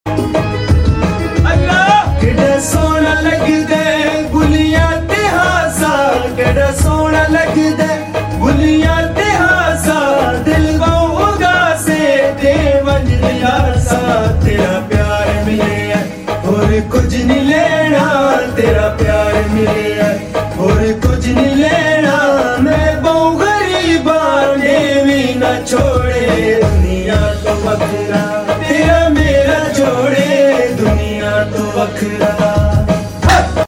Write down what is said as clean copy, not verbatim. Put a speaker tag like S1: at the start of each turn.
S1: ਕਿਹੜਾ ਸੋਹਣਾ ਲੱਗਦਾ ਗੁਲੀਆਂ ਤੇ ਹਾਸਾ, ਕਿਹੜਾ ਸੋਹਣਾ ਲੱਗਦਾ ਗੁਲੀਆਂ ਤੇ ਹਾਸਾ, ਦਿਲ ਗਾਉਗਾ ਸੇ ਦੇ ਵੰਜ ਦਿਲਾਸਾ, ਤੇਰਾ ਪਿਆਰ ਮਿਲਿਆ ਹੋਰ ਕੁਝ ਨਹੀਂ ਲੈਣਾ, ਤੇਰਾ ਪਿਆਰ ਮਿਲਿਆ ਹੋਰ ਕੁਝ ਨਹੀਂ ਲੈਣਾ, ਮੈਂ ਬਹੁ ਗਰੀਬਾਂ ਨੇ ਵੀ ਨਾ ਛੋ